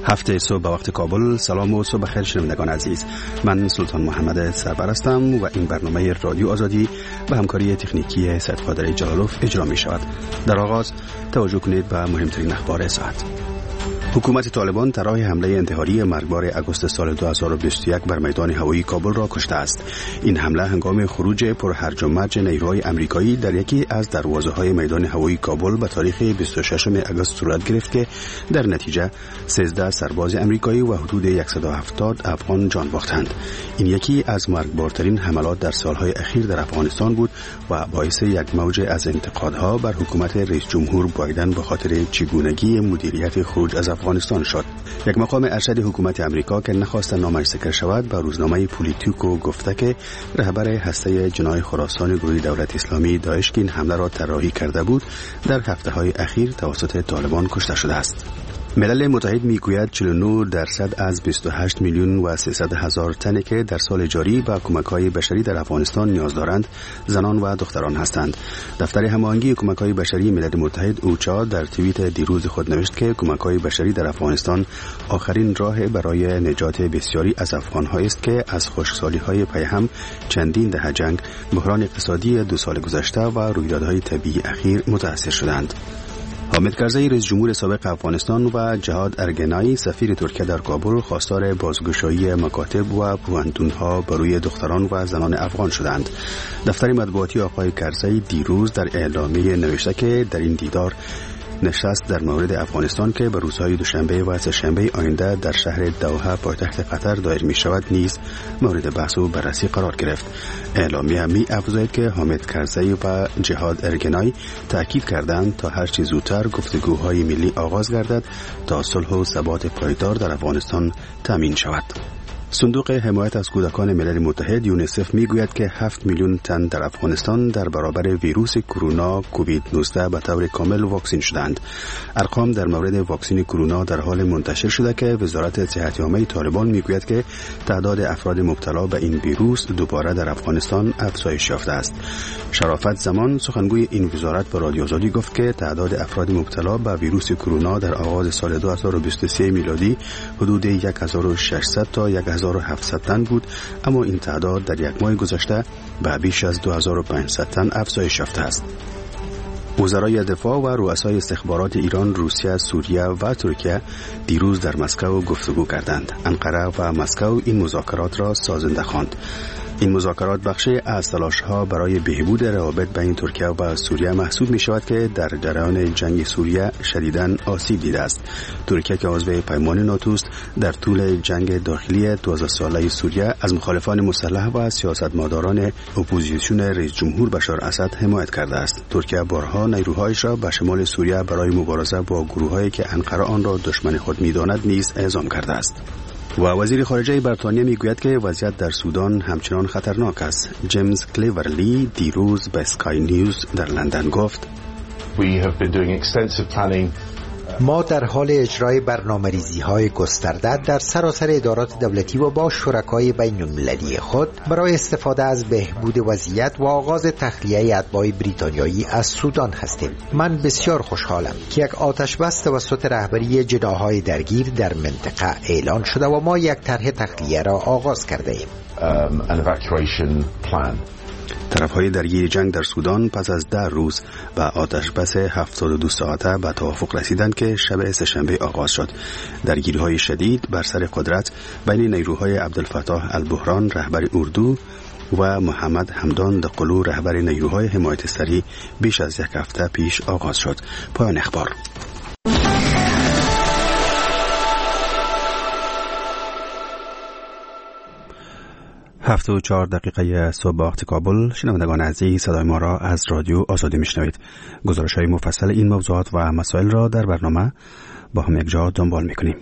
هفته صبح به وقت کابل. سلام و صبح بخیر شنوندگان عزیز. من سلطان محمد سرور هستم و این برنامه رادیو آزادی به همکاری تکنیکی سید قادر جلالوف اجرا می شود. در آغاز توجه کنید به مهمترین اخبار ساعت. حکومت طالبان طرح حمله انتحاری مرگبار اگوست سال 2021 بر میدان هوایی کابل را کشته است. این حمله هنگام خروج پرهرج و مرج نیروهای آمریکایی در یکی از دروازه‌های میدان هوایی کابل به تاریخ 26 اگوست صورت گرفت که در نتیجه 13 سرباز آمریکایی و حدود 170 افغان جان باختند. این یکی از مرگبارترین حملات در سالهای اخیر در افغانستان بود و باعث یک موج از انتقادها بر حکومت رئیس جمهور بایدن به خاطر چگونگی مدیریت خروج از افغانستان شد. یک مقام ارشد حکومت آمریکا که نخواست نامش ذکر شود به روزنامه پولیتیکو گفته که رهبر هسته جناح خراسان گروه دولت اسلامی داعش که این حمله را طراحی کرده بود در هفته‌های اخیر توسط طالبان کشته شده است. ملل متحد میگوید 49% از 28 میلیون و 300 هزار تنی که در سال جاری به کمک‌های بشری در افغانستان نیاز دارند زنان و دختران هستند. دفتر هماهنگی کمک‌های بشری ملل متحد اوچا در توییت دیروز خود نوشت که کمک‌های بشری در افغانستان آخرین راه برای نجات بسیاری از افغان‌ها است که از خشکسالی‌های پیهم، چندین دهه جنگ، بحران اقتصادی 2 سال گذشته و رویدادهای طبیعی اخیر متأثر شدند. حامد کرزی رئیس جمهور سابق افغانستان و جهاد ارگنایی سفیر ترکیه در کابل خواستار بازگشایی مکاتب و پوهنتون‌ها برای دختران و زنان افغان شدند. دفتر مطبوعاتی آقای کرزی دیروز در اعلامیه نوشته که در این دیدار نشست در مورد افغانستان که به روزهای دوشنبه و سه‌شنبه آینده در شهر دوحه پایتخت قطر دایر می شود نیز مورد بحث و بررسی قرار گرفت. اعلامیه می افزاید که حامد کرزی و جهاد ارگنایی تاکید کردند تا هر چه زودتر گفتگوهای ملی آغاز گردد تا صلح و ثبات پایدار در افغانستان تامین شود. صندوق حمایت از کودکان ملل متحد یونیسف میگوید که 7 میلیون تن در افغانستان در برابر ویروس کرونا کووید 19 به طور کامل واکسین شدند. ارقام در مورد واکسن کرونا در حال منتشر شده که وزارت صحت عامه طالبان میگوید که تعداد افراد مبتلا به این ویروس دوباره در افغانستان افزایش یافته است. شرافت زمان سخنگوی این وزارت به رادیو آزادی گفت که تعداد افراد مبتلا به ویروس کرونا در آغاز سال 2023 میلادی حدود 1600 تا 1700 تن بود، اما این تعداد در یک ماه گذشته به بیش از 2500 تن افزایش یافته است. وزرای دفاع و رؤسای استخبارات ایران، روسیه، سوریه و ترکیه دیروز در مسکو گفتگو کردند. انقره و مسکو این مذاکرات را سازنده خواند. این مذاکرات بخشی از تلاش‌ها برای بهبود روابط بین ترکیه و سوریه محسوب می‌شود که در جریان جنگ سوریه شدیداً آسیب دیده است. ترکیه که عضو پیمان ناتو است در طول جنگ داخلی 12 ساله سوریه از مخالفان مسلح و سیاستمداران اپوزیسیون رئیس جمهور بشار اسد حمایت کرده است. ترکیه بارها نیروهایش را به شمال سوریه برای مبارزه با گروه‌هایی که انقره آن را دشمن خود می‌داند نیز اعزام کرده است. و وزیر خارجه بریتانیا میگوید که وضعیت در سودان همچنان خطرناک است. جیمز کلیورلی دیروز به اسکای نیوز در لندن گفت: ما در حال اجرای برنامه‌ریزی‌های گسترده در سراسر ادارات دولتی و با شرکای بین‌المللی خود برای استفاده از بهبود وضعیت و آغاز تخلیه اتباع بریتانیایی از سودان هستیم. من بسیار خوشحالم که یک آتش‌بس توسط رهبری جناح‌های درگیر در منطقه اعلان شده و ما یک طرح تخلیه را آغاز کرده ایم. طرف‌های درگیر جنگ در سودان پس از 10 روز و آتش‌بس 72 ساعته به توافق رسیدند که شب سه‌شنبه آغاز شد. درگیری‌های شدید بر سر قدرت بین نیروهای عبدالفتاح البرهان رهبر اردو و محمد حمدان دقلو رهبر نیروهای حمایت سریع بیش از 1 هفته پیش آغاز شد. پایان اخبار. 7:04 صبح وقت کابل. شنوندگان عزیز، صدای ما را از رادیو آزادی میشنوید. گزارش‌های مفصل این موضوعات و مسائل را در برنامه با هم یک جا دنبال میکنیم.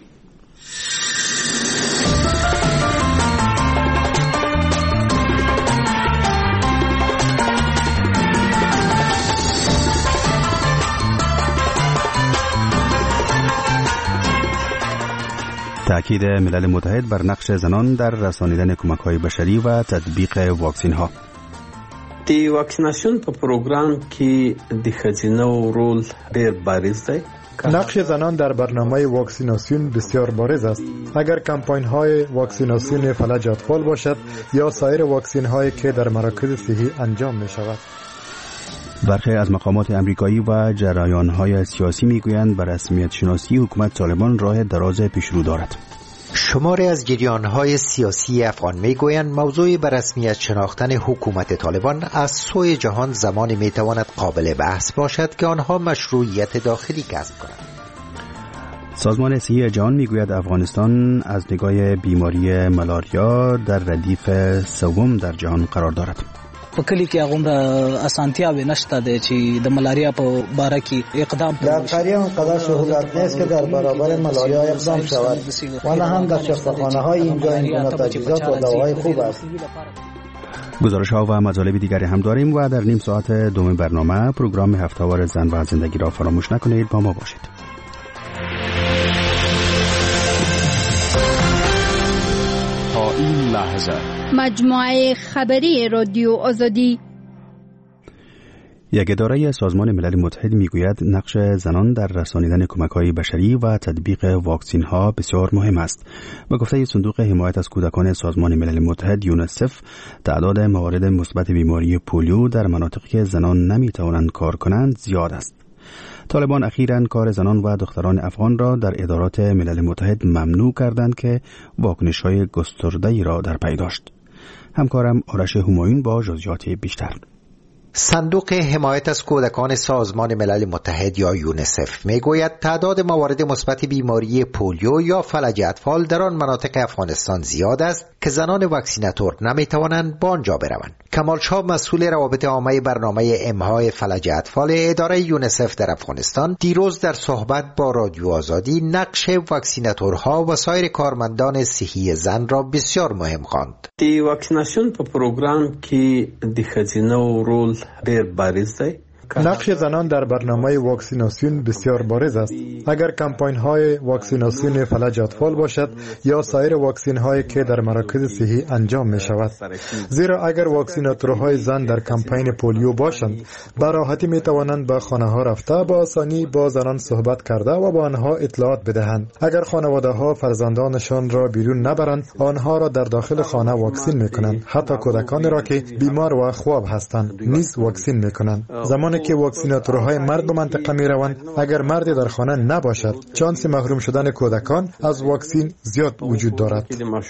تأکید ملل متحد بر نقش زنان در رسانیدن کمک‌های بشری و تطبیق واکسین‌ها. د واکسیناسیون په پروګرام کې د ښځینو رول ډېر بارز دی. نقش زنان در برنامه واکسیناسیون بسیار بارز است. اگر کمپاین های واکسیناسیون فلج اطفال باشد یا سایر واکسین هایی که در مراکز صحی انجام می شود. برخی از مقامات امریکایی و جریان های سیاسی می گویند بر رسمیت شناسی حکومت طالبان راه دراز پیش رو دارد. شماری از جریان‌های سیاسی افغان می‌گویند موضوع به رسمیت شناختن حکومت طالبان از سوی جهان زمانی می‌تواند قابل بحث باشد که آنها مشروعیت داخلی کسب کنند. سازمان صحی جهان می‌گوید افغانستان از نگاه بیماری ملاریا در ردیف سوم در جهان قرار دارد. په کلی کې هغه اسانتیاوې نشته د چې د ملاریا په باره کې اقدام در قریه اونقدر سهولت نیست که در برابر ملاریا اقدام شود و نه هم در شفاخانه‌های اینجا این گونه تجهیزات و دواهای خوب است. گزارش‌ها و مطالب دیگری هم داریم و در نیم ساعت دوم برنامه پروگرام هفته‌وار زن و زندگی را فراموش نکنید. با ما باشید. تا این لحظه مجموعه خبری رادیو آزادی. یک اداره سازمان ملل متحد میگوید نقش زنان در رسانیدن کمک‌های بشری و تطبیق واکسین‌ها بسیار مهم است. به گفته صندوق حمایت از کودکان سازمان ملل متحد یونیسف، تعداد موارد مثبت بیماری پولیو در مناطقی که زنان نمی‌توانند کار کنند زیاد است. طالبان اخیراً کار زنان و دختران افغان را در ادارات ملل متحد ممنوع کردند که واکنش‌های گسترده‌ای را در پی داشت. همکارم آرش همایون با جزئیات بیشتر. صندوق حمایت از کودکان سازمان ملل متحد یا یونیسف میگوید تعداد موارد مثبت بیماری پولیو یا فلج اطفال در آن مناطق افغانستان زیاد است که زنان واکسیناتور نمیتوانند به آنجا بروند. کمال شاه مسئول روابط عامه برنامه امهای فلج اطفال اداره یونیسف در افغانستان دیروز در صحبت با رادیو آزادی نقش واکسیناتورها و سایر کارمندان صحی زن را بسیار مهم خواند. دی واکسیناسیون په پروګرام کې د ښځینو رول ډېر بارز دی. نقش زنان در برنامه واکسیناسیون بسیار بارز است. اگر کمپاین های واکسیناسیون فلج اطفال باشد یا سایر واکسین هایی که در مراکز صحی انجام می شود. زیرا اگر واکسیناتورهای زن در کمپین پولیو باشند، به راحتی می توانند به خانه ها رفته با آسانی با زنان صحبت کرده و با آنها اطلاعات بدهند. اگر خانواده ها فرزندانشان را بیرون نبرند، آنها را در داخل خانه واکسین می کنند. حتی کودکانی را که بیمار و خواب هستند نیز واکسین می کنند. زمانی که واکسیناتورهای مرد به منطقه می روند، اگر مردی در خانه نباشد، چانس محروم شدن کودکان از واکسین زیاد وجود دارد.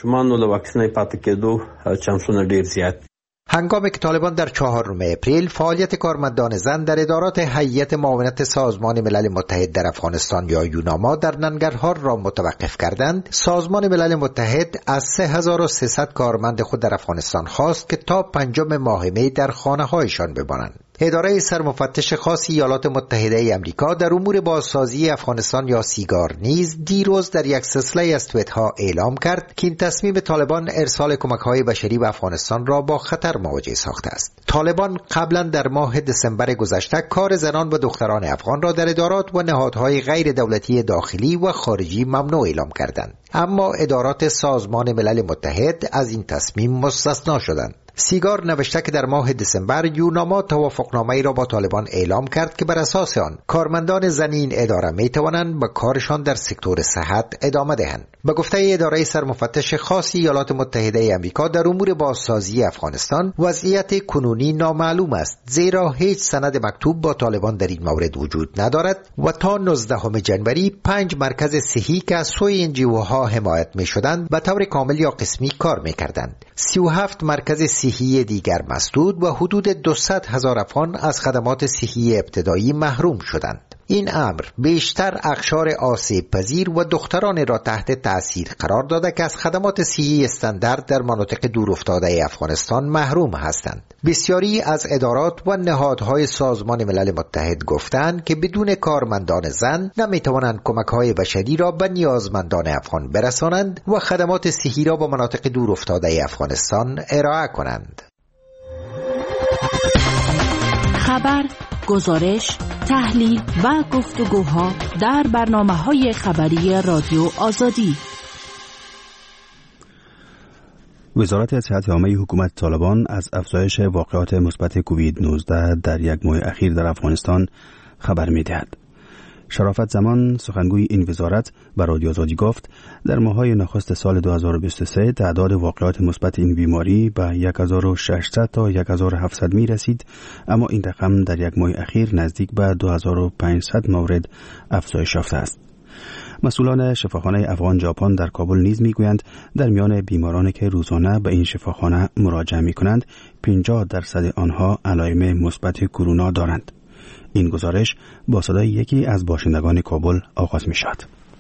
هنگامی که طالبان در 4 اپریل فعالیت کارمندان زن در ادارات هیئت معاونت سازمان ملل متحد در افغانستان یا یوناما در ننگرهار را متوقف کردند، سازمان ملل متحد از 3300 کارمند خود در افغانستان خواست که تا 5 ماه می در خانه هایشان بمانند. اداره سرمفتش خاص ایالات متحده امریکا در امور بازسازی افغانستان یا سیگار نیز دیروز در یک سلسله از توییت‌ها اعلام کرد که این تصمیم طالبان ارسال کمک‌های بشری به افغانستان را با خطر مواجه ساخته است. طالبان قبلا در ماه دسامبر گذشته کار زنان و دختران افغان را در ادارات و نهادهای غیر دولتی داخلی و خارجی ممنوع اعلام کردند، اما ادارات سازمان ملل متحد از این تصمیم مستثنا شدند. سیگار نوشته که در ماه دسامبر یوناما توافقنامه‌ای را با طالبان اعلام کرد که بر اساس آن کارمندان زن این اداره می توانند به کارشان در سکتور صحت ادامه دهند. به گفته اداره سرمفتش خاص ایالات متحده آمریکا در امور بازسازی افغانستان، وضعیت کنونی نامعلوم است، زیرا هیچ سند مکتوب با طالبان در این مورد وجود ندارد و تا 19 جنوری 5 مرکز صحی که از سوی انجیوها حمایت می شدند به طور کامل یا قسمی کار می کردند. 37 مرکز صحی دیگر مسدود و حدود 200,000 افغان از خدمات صحی ابتدایی محروم شدند. این امر بیشتر اقشار آسیب پذیر و دختران را تحت تأثیر قرار داده که از خدمات صحی استاندارد در مناطق دورافتاده افغانستان محروم هستند. بسیاری از ادارات و نهادهای سازمان ملل متحد گفتند که بدون کارمندان زن نمیتوانند کمک‌های بشری را به نیازمندان افغان برسانند و خدمات صحی را به مناطق دورافتاده افغانستان ارائه کنند. خبر، گزارش، تحلیل و گفتگوها در برنامه‌های خبری رادیو آزادی. وزارت صحت عامه حکومت طالبان از افزایش واقعات مثبت کووید 19 در یک ماه اخیر در افغانستان خبر می‌دهد. شرافت زمان سخنگوی این وزارت به رادیو آزادی گفت در ماه‌های نخست سال 2023 تعداد واقعات مثبت این بیماری به 1600 تا 1700 می رسید، اما این رقم در یک ماه اخیر نزدیک به 2500 مورد افزایش یافته است. مسئولان شفاخانه افغان ژاپن در کابل نیز میگویند در میان بیمارانی که روزانه به این شفاخانه مراجعه می‌کنند 50% آنها علائم مثبت کرونا دارند. این گزارش با صدای یکی از باشندگان کابل آغاز می‌شود.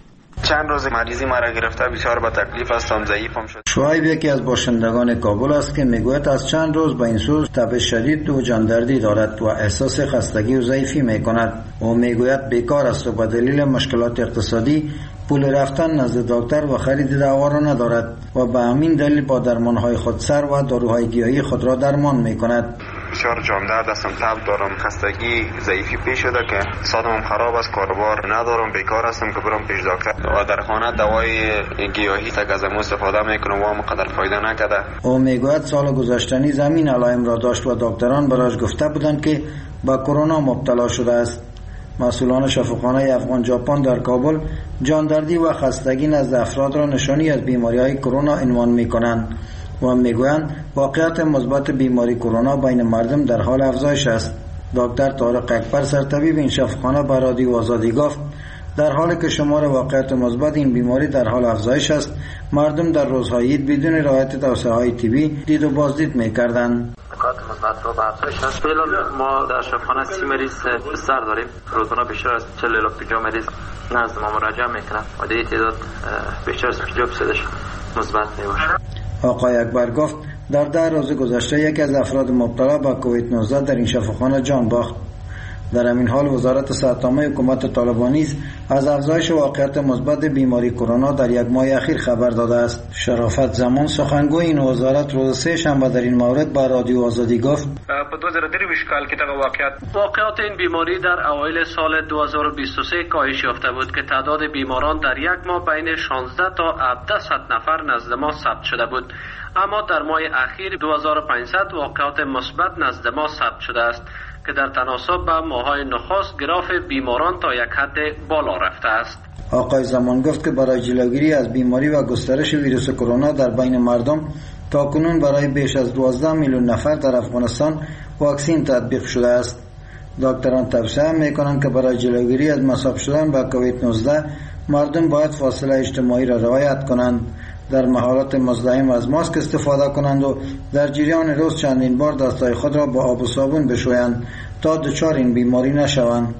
چند روز مریضی مرا گرفته، بسیار با تکلیف هستم، ضعیفم شد. شعیب یکی از باشندگان کابل است که میگوید از چند روز به این سو تب شدید و جاندردی دارد و احساس خستگی و ضعیفی میکند. او میگوید بیکار است و به دلیل مشکلات اقتصادی پول رفتن نزد دکتر و خرید دوا را ندارد و به همین دلیل با درمانهای خودسر و داروهای گیاهی خود را درمان میکند. بسیار جاندرد هستم، تب دارم، خستگی، ضعیفی پیش شده که صدام خراب است، کاربار ندارم، بیکار هستم که برم پیش دکتر و در خانه دوای گیاهی تک از استفاده میکنم و مقدر فایده نکرده. او میگوید سال گذشته نیز همین علائم را داشت و دکتران برایش گفته بودند که با کرونا مبتلا شده است. مسئولان شفاخانه افغان ژاپن در کابل جاندردی و خستگی نزد افراد را نشانی از بیماری‌های کرونا عنوان می‌کنند و میگویند واقعیت مثبت بیماری کرونا بین مردم در حال افزایش است. دکتر طارق اکبر سرطبیب این شفاخانه به رادیو آزادی گفت در حالی که شمار واقعیت مثبت این بیماری در حال افزایش است، مردم در روزهای عید بدون رعایت توصیه‌های طبی دید و بازدید می‌کردند. نکات مثبت رو به افزایش است. فعلا ما در شفاخانه 30 مریض بستر داریم. روزانه بیشتر از 40,000 مریض نزد ما مراجعه می‌کنند و این تعداد بیشتر از 50% مثبت میباشد. آقای اکبر گفت در 10 روز گذشته یکی از افراد مبتلا به کووید 19 در این شفاخانه جان باخت. در همین حال وزارت صحت عامه حکومت طالبانی از افزایش واقعیت مثبت بیماری کرونا در یک ماه اخیر خبر داده است. شرافت زمان سخنگوی این وزارت روز سه شنبه در این مورد با رادیو آزادی گفت په 2023 کال کې دغه واقعیت این بیماری در اوایل سال 2023 کاهش یافته بود که تعداد بیماران در یک ماه بین 16 تا 1700 نفر نزد ما ثبت شده بود، اما در ماه اخیر 2500 واقعیت مثبت نزد ما ثبت شده است که در تناسب با ماه‌های نخست گراف بیماران تا یک حد بالا رفته است. آقای زمان گفت که برای جلوگیری از بیماری و گسترش ویروس کرونا در بین مردم تاکنون برای بیش از 12 میلیون نفر در افغانستان واکسن تطبیق شده است. دکتران توصیه می‌کنند که برای جلوگیری از مصاب شدن با کووید 19 مردم باید فاصله اجتماعی را رعایت کنند، در محالات مزاحم از ماسک استفاده کنند و در جریان روز چندین بار دستای خود را با آب و صابون بشویند تا دچار این بیماری نشوند.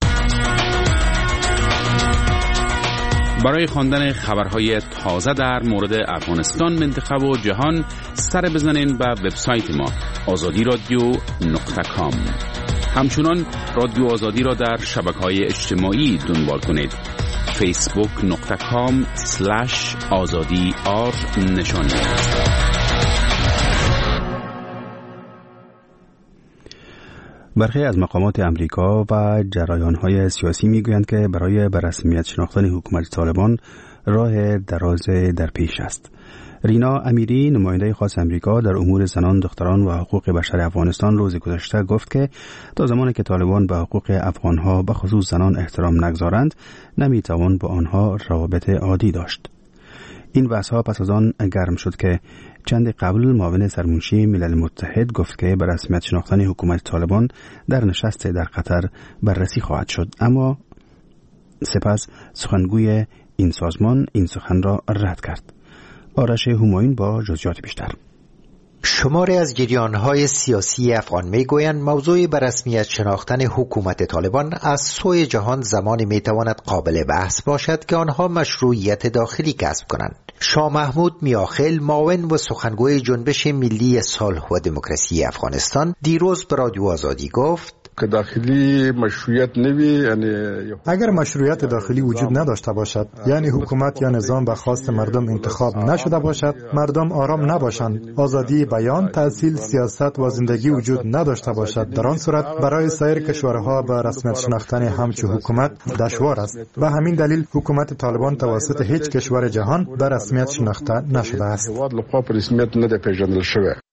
برای خواندن خبرهای تازه در مورد افغانستان، منطقه و جهان سر بزنین به وبسایت ما azadiradio.com. همچنان رادیو آزادی را در شبکه‌های اجتماعی دنبال کنید. facebook.com/azadi_r نشانی. برخی از مقامات امریکا و جریان‌های سیاسی می‌گویند که برای به رسمیت شناختن حکومت طالبان راه دراز در پیش است. رینا امیری، نماینده خاص امریکا در امور زنان، دختران و حقوق بشر افغانستان، روز گذشته گفت که تا زمانی که طالبان به حقوق افغانها به خصوص زنان احترام نگذارند، نمیتوان با آنها روابط عادی داشت. این بحث‌ها پس از آن گرم شد که چند قبل معاون سرمنشی ملل متحد گفت که به رسمیت شناختن حکومت طالبان در نشست در قطر بررسی خواهد شد، اما سپس سخنگوی این سازمان این سخن را رد کرد. آرش همایون با جزئیات بیشتر. شماری از جریان‌های سیاسی افغان می‌گویند موضوع به رسمیت شناختن حکومت طالبان از سوی جهان زمانی می‌تواند قابل بحث باشد که آنها مشروعیت داخلی کسب کنند. شاه محمود میاخیل، معاون و سخنگوی جنبش ملی صلح و دموکراسی افغانستان، دیروز به رادیو آزادی گفت که داخلی مشروعیت نوی، یعنی اگر مشروعیت داخلی وجود نداشته باشد، یعنی حکومت یا نظام به خواست مردم انتخاب نشده باشد، مردم آرام نباشند، آزادی بیان، تحصیل، سیاست و زندگی وجود نداشته باشد، در آن صورت برای سایر کشورها به رسمیت شناختن همچون حکومت دشوار است. به همین دلیل حکومت طالبان توسط هیچ کشور جهان به رسمیت شناخته نشده است.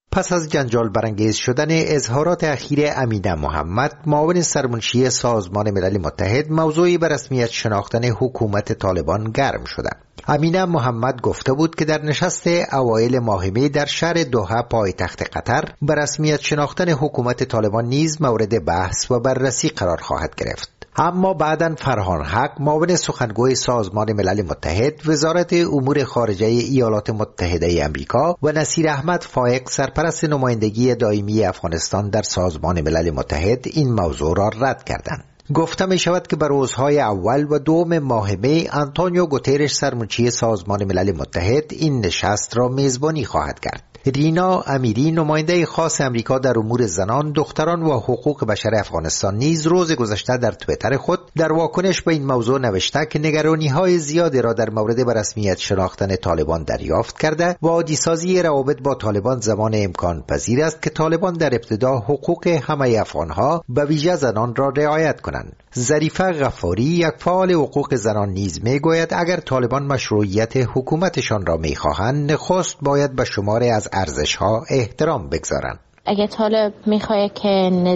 پس از جنجال برانگیز شدن اظهارات اخیر امینه محمد، معاون سرمنشی سازمان ملل متحد، موضوعی به رسمیت شناختن حکومت طالبان گرم شده. امینه محمد گفته بود که در نشست اوایل ماه می در شهر دوحه پایتخت قطر به رسمیت شناختن حکومت طالبان نیز مورد بحث و بررسی قرار خواهد گرفت. اما بعداً فرهان حق، معاون سخنگوی سازمان ملل متحد، وزارت امور خارجه ایالات متحده آمریکا و نصیر احمد فائق، سرپرست نمایندگی دائمی افغانستان در سازمان ملل متحد، این موضوع را رد کردند. گفته می شود که به روزهای اول و دوم ماه می آنتونیو گوترش، سرمنشی سازمان ملل متحد، این نشست را میزبانی خواهد کرد. رینا امیری، نماینده خاص امریکا در امور زنان، دختران و حقوق بشر افغانستان، نیز روز گذشته در توییتر خود در واکنش به این موضوع نوشته که نگرانی‌های زیادی را در مورد به رسمیت شناختن طالبان دریافت کرده و عادی‌سازی روابط با طالبان زمان امکان پذیر است که طالبان در ابتدا حقوق همه افغان‌ها به ویژه زنان را رعایت کنند. ظریفه غفاری، یک فعال حقوق زنان، نیز میگوید اگر طالبان مشروعیت حکومتشان را میخواهند، نخست باید به شماری از ارزش‌ها احترام بگذارند. اگه طالب میخواد که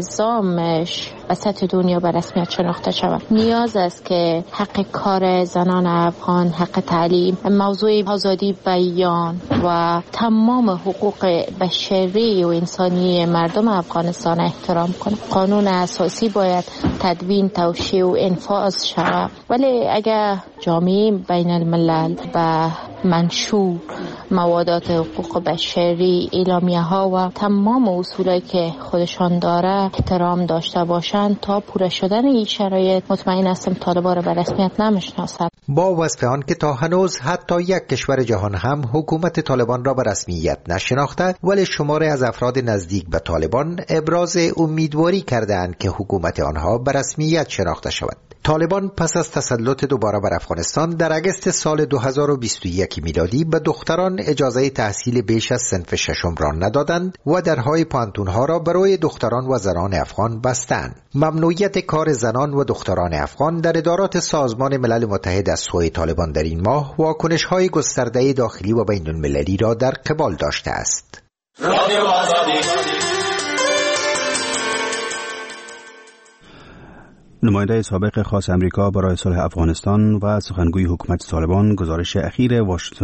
نظامش به سطح دنیا به رسمیت شناخته شود، نیاز است که حق کار زنان افغان، حق تعلیم، موضوع آزادی بیان و تمام حقوق بشری و انسانی مردم افغانستان احترام کنه. قانون اساسی باید تدوین، توشیح و انفاذ شود. ولی اگر جامعه بین الملل به منشور موادات حقوق بشری، اعلامیه ها و تمام اصولی که خودشان داره احترام داشته باشند، تا پوره شدن این شرایط مطمئن هستم طالبان را به رسمیت نمیشناسند. با وصف آن که تا هنوز حتی یک کشور جهان هم حکومت طالبان را به رسمیت نشناخته، ولی شماری از افراد نزدیک به طالبان ابراز امیدواری کردند که حکومت آنها به رسمیت شناخته شود. طالبان پس از تسلط دوباره بر افغانستان در اگست سال 2021 میلادی به دختران اجازه تحصیل بیش از صنف ششم را ندادند و درهای پانتونها را برای دختران و زنان افغان بستند. ممنوعیت کار زنان و دختران افغان در ادارات سازمان ملل متحد از سوی طالبان در این ماه واکنش‌های گسترده داخلی و بین المللی را در قبال داشته است. نماینده سابق خاص امریکا برای صلح افغانستان و سخنگوی حکومت طالبان گزارش اخیر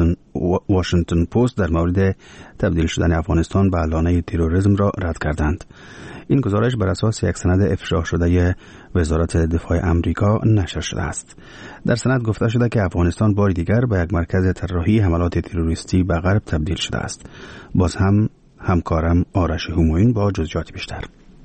واشنگتن پست در مورد تبدیل شدن افغانستان به لانه تروریسم را رد کردند. این گزارش بر اساس یک سند افشا شده وزارت دفاع امریکا نشر شده است. در سند گفته شده که افغانستان بار دیگر به یک مرکز طراحی حملات تروریستی به غرب تبدیل شده است. باز هم همکارم آرش همایون با جزئیات بیشتر.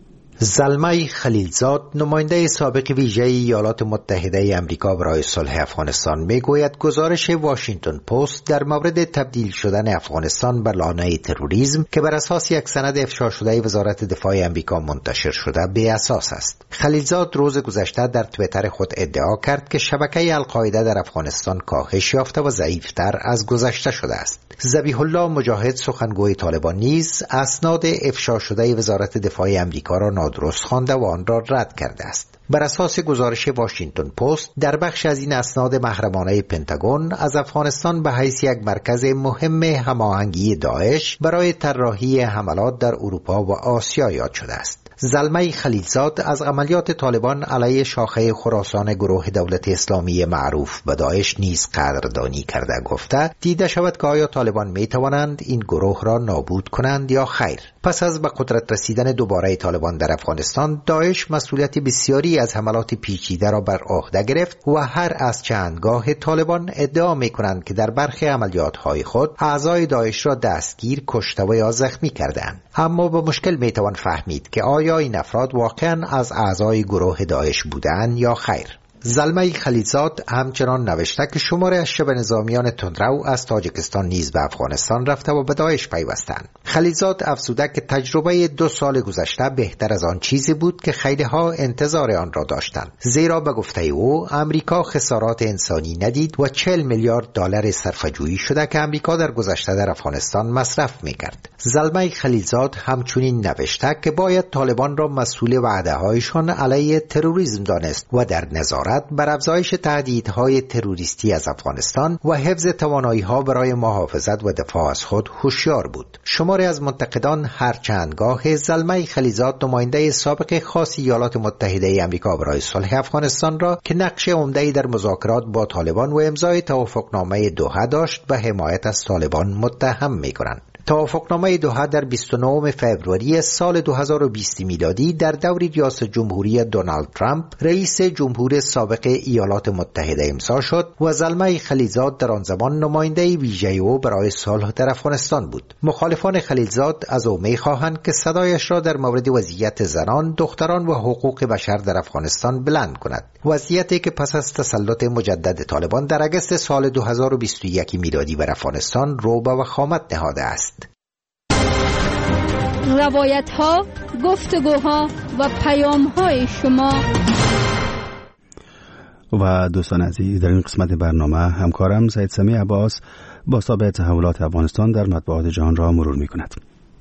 زلمه خلیلزاد، نماینده سابق ویژه ایالات متحده آمریکا برای صلح افغانستان، میگوید گزارش واشنگتن پست در مورد تبدیل شدن افغانستان به لانه تروریسم که بر اساس یک سند افشا شده وزارت دفاع آمریکا منتشر شده بی اساس است. خلیلزاد روز گذشته در توییتر خود ادعا کرد که شبکه القاعده در افغانستان کاهش یافته و ضعیفتر از گذشته شده است. ذبیح الله مجاهد، سخنگوی طالبان، نیز اسناد افشا شده وزارت دفاع آمریکا را نادرست خوانده و آن را رد کرده است. بر اساس گزارش واشنگتن پست، در بخش از این اسناد محرمانه پنتاگون از افغانستان به حیث یک مرکز مهم هماهنگی داعش برای طراحی حملات در اروپا و آسیا یاد شده است. زلمه خلیلزاد از عملیات طالبان علیه شاخه خراسان گروه دولت اسلامی معروف به داعش نیز قدردانی کرده گفته دیده شود که آیا طالبان می توانند این گروه را نابود کنند یا خیر. پس از به قدرت رسیدن دوباره طالبان در افغانستان، داعش مسئولیت بسیاری از حملات پیچیده را بر عهده گرفت و هر از چندگاه طالبان ادعا می کنند که در برخی عملیات های خود اعضای داعش را دستگیر، کشته و یا زخمی کردند. اما به مشکل می توان فهمید که آیا این افراد واقعا از اعضای گروه داعش بودند یا خیر. زلمه خلیلزاد همچنان نوشته که شماری از شبه نظامیان تندرو از تاجیکستان نیز به افغانستان رفته و به داعش پیوستند. خلیلزاد افزوده که تجربه 2 سال گذشته بهتر از آن چیزی بود که خیلی ها انتظار آن را داشتند، زیرا به گفته او آمریکا خسارات انسانی ندید و 40 میلیارد دلار صرفه‌جویی شده که آمریکا در گذشته در افغانستان مصرف می‌کرد. زلمه خلیلزاد همچنین نوشته که باید طالبان را مسئول وعده‌هایشان علیه تروریسم دانست و در نظارت دولت بر افزایش تهدیدهای تروریستی از افغانستان و حفظ توانایی‌ها برای محافظت و دفاع از خود هوشیار بود. شماری از منتقدان هرچندگاه زلمه خلیزاد نماینده سابق خاص ایالات متحده آمریکا برای صلح افغانستان را که نقش عمده‌ای در مذاکرات با طالبان و امضای توافقنامه دوحه داشت به حمایت از طالبان متهم می‌کنند. توافقنامه دوحه در 29 فوریه سال 2020 میلادی در دور ریاست جمهوری دونالد ترامپ رئیس جمهور سابق ایالات متحده امضا شد و زلمه خلیلزاد در آن زمان نماینده ویژه او برای صلح در افغانستان بود. مخالفان خلیلزاد از او می‌خواهند که صدایش را در مورد وضعیت زنان، دختران و حقوق بشر در افغانستان بلند کند. وضعیتی که پس از تسلط مجدد طالبان در اگست سال 2021 میلادی بر افغانستان رعب و وخامت نهاده است. روایت ها، گفتگوها و پیام های شما. و دوستان عزیز، در این قسمت برنامه همکارم سید سمیع عباس با تابع تحولات افغانستان در مطبوعات جهان را مرور می کند.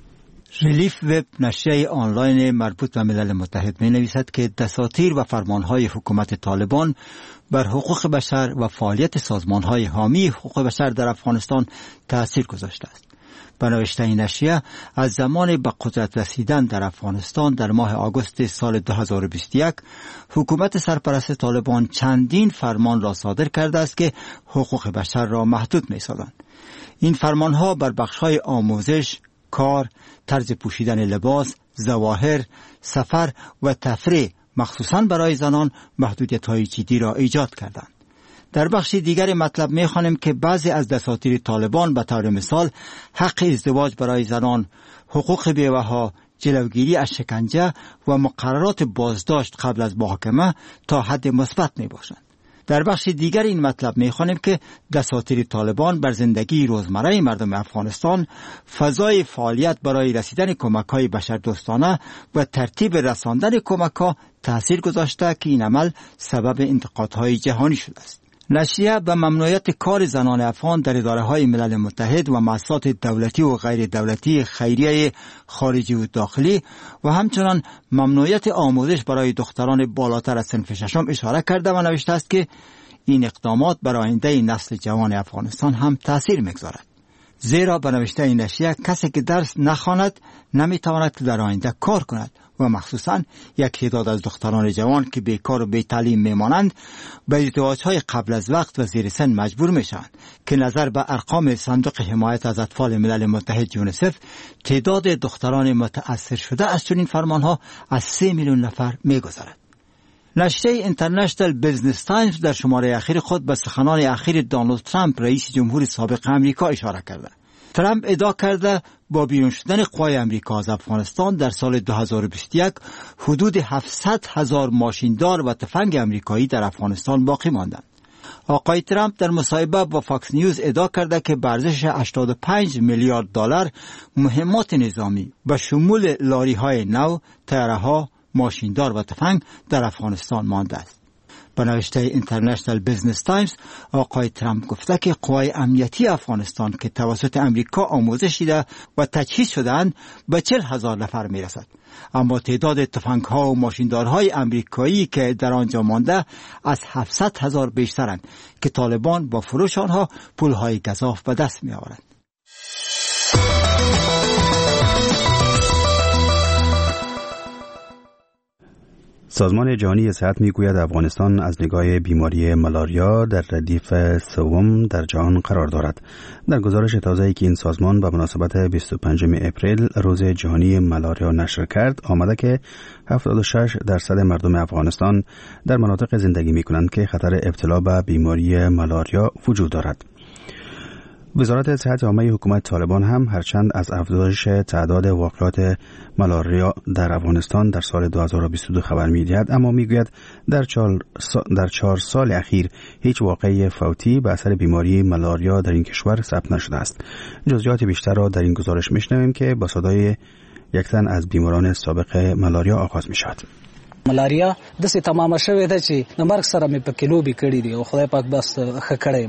ریلیف وب نشریه آنلاین مربوط به ملل متحد می نویسد که دساتیر و فرمانهای حکومت طالبان بر حقوق بشر و فعالیت سازمانهای حامی حقوق بشر در افغانستان تأثیر گذاشته است. به نوشته این نشریه از زمان به قدرت رسیدن در افغانستان در ماه آگوست سال 2021 حکومت سرپرست طالبان چندین فرمان را صادر کرده است که حقوق بشر را محدود می سازند. این فرمانها بر بخش‌های آموزش، کار، طرز پوشیدن لباس، ظواهر، سفر و تفریح مخصوصاً برای زنان محدودیت‌های جدی را ایجاد کردند. در بخش دیگر مطلب می‌خوانیم که بعضی از دساتیر طالبان به طور مثال حق ازدواج برای زنان، حقوق بیوه‌ها، جلوگیری از شکنجه و مقررات بازداشت قبل از محاکمه تا حد مثبت میباشند. در بخش دیگر این مطلب می‌خوانیم که دساتیر طالبان بر زندگی روزمره مردم افغانستان، فضای فعالیت برای رسیدن کمک‌های بشردوستانه و ترتیب رساندن کمک‌ها تأثیر گذاشته که این عمل سبب انتقادهای جهانی شده است. نشریه به ممنوعیت کار زنان افغان در اداره‌های ملل متحد و مؤسسات دولتی و غیر دولتی خیریه خارجی و داخلی و همچنان ممنوعیت آموزش برای دختران بالاتر از صنف ششم اشاره کرده و نوشته است که این اقدامات بر آینده نسل جوان افغانستان هم تأثیر می‌گذارد. زیرا به نوشته این نشریه کسی که درس نخواند نمی‌تواند در آینده کار کند و مخصوصاً یک تعداد از دختران جوان که بیکار و بی تعلیم میمانند به ازدواج‌های قبل از وقت و زیر سن مجبور میشوند که نظر به ارقام صندوق حمایت از اطفال ملل متحد یونیسف تعداد دختران متأثر شده از چنین فرمانها از 3 میلیون نفر میگذرد. نشریه اینترنشنال بیزنس تایمز در شماره اخیر خود به سخنان اخیر دونالد ترامپ رئیس جمهور سابق آمریکا اشاره کرده. ترامپ ادعا کرده با بیرون شدن قوای آمریکا از افغانستان در سال 2021 حدود 700,000 ماشیندار و تفنگ آمریکایی در افغانستان باقی ماندند. آقای ترامپ در مصاحبه با فاکس نیوز ادعا کرده که به ارزش 85 میلیارد دلار مهمات نظامی به شمول لاری‌های نو، طیاره‌ها، ماشیندار و تفنگ در افغانستان مانده است. به نوشته اینترنشنال بیزنس تایمز آقای ترامپ گفته که قوای امنیتی افغانستان که توسط امریکا آموزش دیده و تجهیز شده‌اند به 40,000 نفر میرسد، اما تعداد تفنگ‌ها و ماشیندارهای امریکایی که در آنجا مانده از 700,000 بیشترند که طالبان با فروش آنها پولهای گزاف به دست می‌آورند. سازمان جهانی صحت میگوید افغانستان از نگاه بیماری مالاریا در ردیف سوم در جهان قرار دارد. در گزارش تازه‌ای که این سازمان به مناسبت 25 اپریل روز جهانی مالاریا نشر کرد، آمده که 76% مردم افغانستان در مناطق زندگی می‌کنند که خطر ابتلا به بیماری مالاریا وجود دارد. وزارت صحت عامه حکومت طالبان هم هرچند از افزایش تعداد واقعات مالاریا در افغانستان در سال 2022 خبر می‌دهد، اما میگوید در 4 سال اخیر هیچ واقعه فوتی به اثر بیماری مالاریا در این کشور ثبت نشده است. جزئیات بیشتر را در این گزارش میشنویم که با صدای یک تن از بیماران سابق مالاریا آغاز می‌شود. مالاریا دسه تمام شوه ده چې د مرګ سره مې په کلو به کړی دی او خدای پاک بس ښه کړی ما.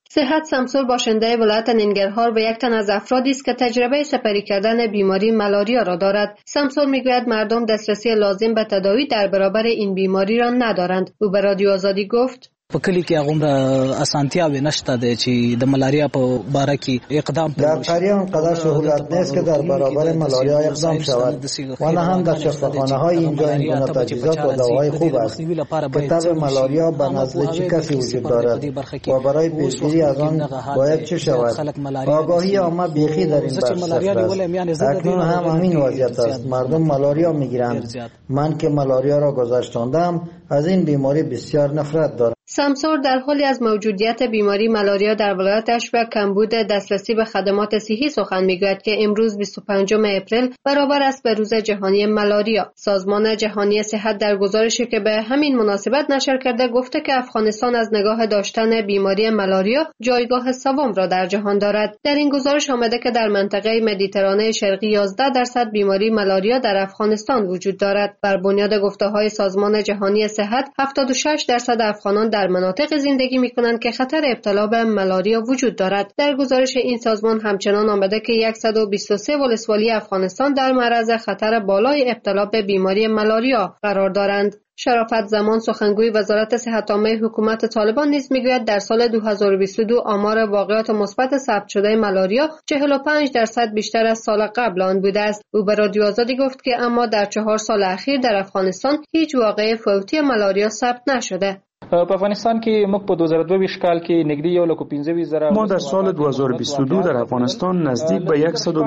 صحت سمسور باشنده ولایت ننگرهار و یک تن از افرادی است که تجربه سپری کردن بیماری ملاریا را دارد. سمسور میگوید مردم دسترسی لازم به تداوی در برابر این بیماری را ندارند. او به رادیو آزادی گفت په کلی کې هغه اسانتیاوې نشته ده چې د ملاریا په باره کې اقدام در قریه آنقدر سهولت نیست که در برابر ملاریا اقدام شود و نه هم در شفاخانه‌های اینجا این گونه تجهیزات و دواهای خوب است که تب ملاریا به نزد چه کسی وجود دارد و برای پیشگیری از آن باید چه شود. آگاهی عامه بیخی در این بخش صفر است. اکنون هم همین وضعیت است. مردم ملاریا میگیرند. من که ملاریا را گذشتاندم از این بیماری بسیار نفرت دارم. سمسور در حالی از موجودیت بیماری ملاریا در ولایتش و کمبود دسترسی به خدمات صحی سخن میگوید که امروز 25 اپریل برابر است به روز جهانی ملاریا. سازمان جهانی صحت در گزارشی که به همین مناسبت نشر کرده گفته که افغانستان از نگاه داشتن بیماری ملاریا جایگاه سوم را در جهان دارد. در این گزارش آمده که در منطقه مدیترانه شرقی 11% بیماری ملاریا در افغانستان وجود دارد. بر بنیاد گفته‌های سازمان جهانی صحت 76% افغانان در مناطق زندگی می‌کنند که خطر ابتلا به ملاریا وجود دارد. در گزارش این سازمان همچنان آمده که 123 ولسوالی افغانستان در معرض خطر بالای ابتلا به بیماری ملاریا قرار دارند. شرافت زمان سخنگوی وزارت صحت عامه حکومت طالبان نیز میگوید در سال 2022 آمار واقعات مثبت ثبت شده ملاریا 45% بیشتر از سال قبل آن بوده است. او به رادیو آزادی گفت که اما در 4 سال اخیر در افغانستان هیچ واقعه فوتی ملاریا ثبت نشده. په افغانستان کې موږ په 2022 کال کې نږدې 1.15 ما در سال 2022 در افغانستان نزدیک به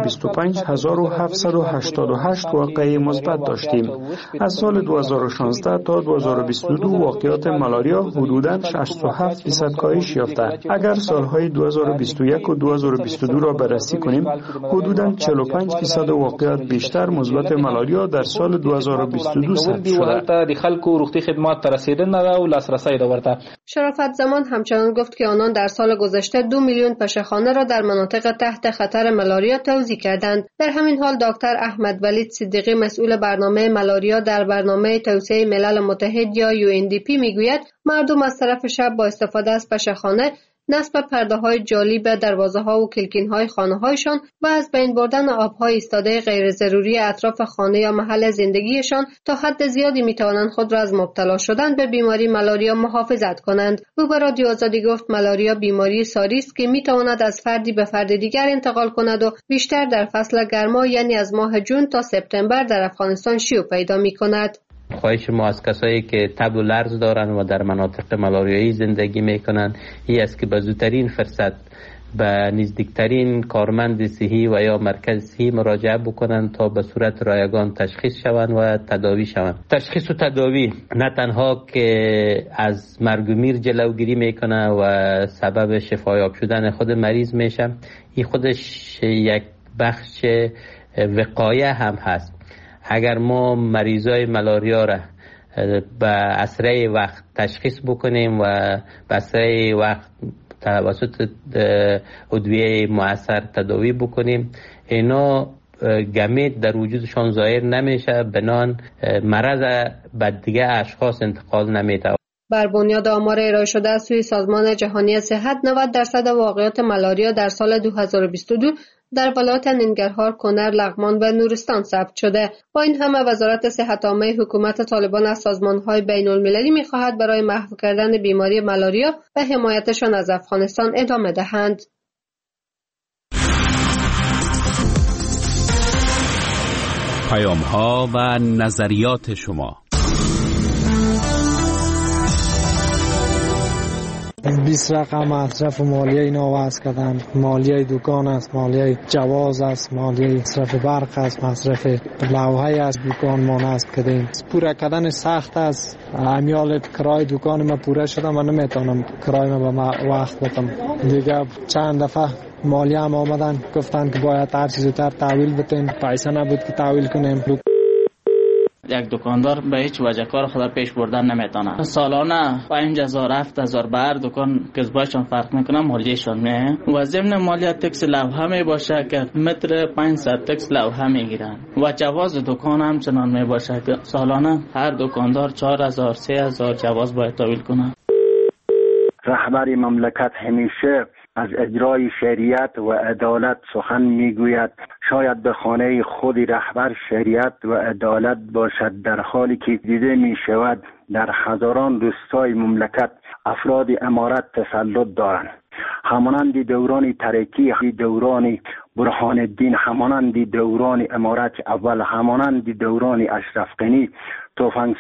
125788 واقعه مثبت داشتیم. از سال 2016 تا 2022 واقعات ملاریا حدوداً 67% کاهش یافته. اگر سالهای 2021 و 2022 را بررسی کنیم حدوداً 45% واقعات بیشتر مثبت ملاریا در سال 2022 ثبت شده. د خلکو روغتي خدمات ته رسیدنه او لاسرسی شرافت زمان همچنان گفت که آنان در سال گذشته 2 میلیون پشهخانه را در مناطق تحت خطر ملاریا توزیع کردند. در همین حال دکتر احمد ولید صدیقی مسئول برنامه ملاریا در برنامه توسعه ملل متحد یا UNDP میگوید مردم از طرف شب با استفاده از پشهخانه نصب پرده‌های جالی به دروازه‌ها و کلکین‌های خانه‌هایشان و از بین بردن آب‌های ایستاده غیر ضروری اطراف خانه یا محل زندگیشان تا حد زیادی می‌توانند خود را از مبتلا شدن به بیماری ملاریا محافظت کنند. او به رادیو آزادی گفت ملاریا بیماری ساری است که می‌تواند از فردی به فرد دیگر انتقال کند و بیشتر در فصل گرما یعنی از ماه جون تا سپتامبر در افغانستان شیوع پیدا می‌کند. خواهش ما از کسایی که تب و لرز دارن و در مناطق ملاریایی زندگی میکنن این است که به زودترین فرصت به نزدیکترین کارمند صحی و یا مرکز صحی مراجعه بکنن تا به صورت رایگان تشخیص شوند و تداوی شوند. تشخیص و تداوی نه تنها که از مرگ و میر جلوگیری میکنه و سبب شفایاب شدن خود مریض میشه، این خودش یک بخش وقایه هم هست. اگر ما مریضای ملاریا را به اسرع وقت تشخیص بکنیم و به اسرع وقت توسط ادویه مؤثر تداوی بکنیم، اینا گمید در وجودشان ظاهر نمیشه، بنان مرض به دیگه اشخاص انتقال نمیده. بر بنیاد آمار ارائه شده از سوی سازمان جهانی صحت 90% واقعات ملاریا در سال 2022 در ولایت ننگرهار، کنر، لغمان و نورستان ثبت شده. با این همه وزارت صحت عامه حکومت طالبان از سازمان‌های بین‌المللی می‌خواهد برای محو کردن بیماری ملاریا و حمایتشان از افغانستان ادامه دهند. پیام‌ها و نظریات شما. 20 رقم مصرف مالیه اینا وضع کردن. مالیه دکان است، مالیه جواز است، مالیه مصرف برق است، مصرف لوحه است، دکان ما است کردیم. پوره کردن سخت است. امیال کرای دکان ما پوره شده، من نمیتونم کرای ما به وقت بدم. دیگه چند دفعه مالیه هم آمدن گفتن که باید هر چیز زودتر تحویل بدین، پیسه نبود که تحویل کنیم. یک دکاندار به هیچ وجه کار خود پیش بردن نمیتونه. سالانه 5000 7000 بر دکان کسبایشان فرق میکنه، مالیهشان میه و ضمن مالیه تکس لوحه می باشه که متر 500 تکس لوحه میگیرن و جواز دکان هم چنان می باشه که سالانه هر دکاندار 4000 3000 جواز باید تحویل کنه. رهبر مملکت همیشه از اجرای شریعت و عدالت سخن میگوید. شاید به خانه خود رهبر شریعت و عدالت باشد، در حالی که دیده می شود در هزاران روستای مملکت افراد امارت تسلط دارند. همانند دوران ترکی، دوران برهان الدین، همانند دوران امارت اول، همانند دوران اشرف غنی،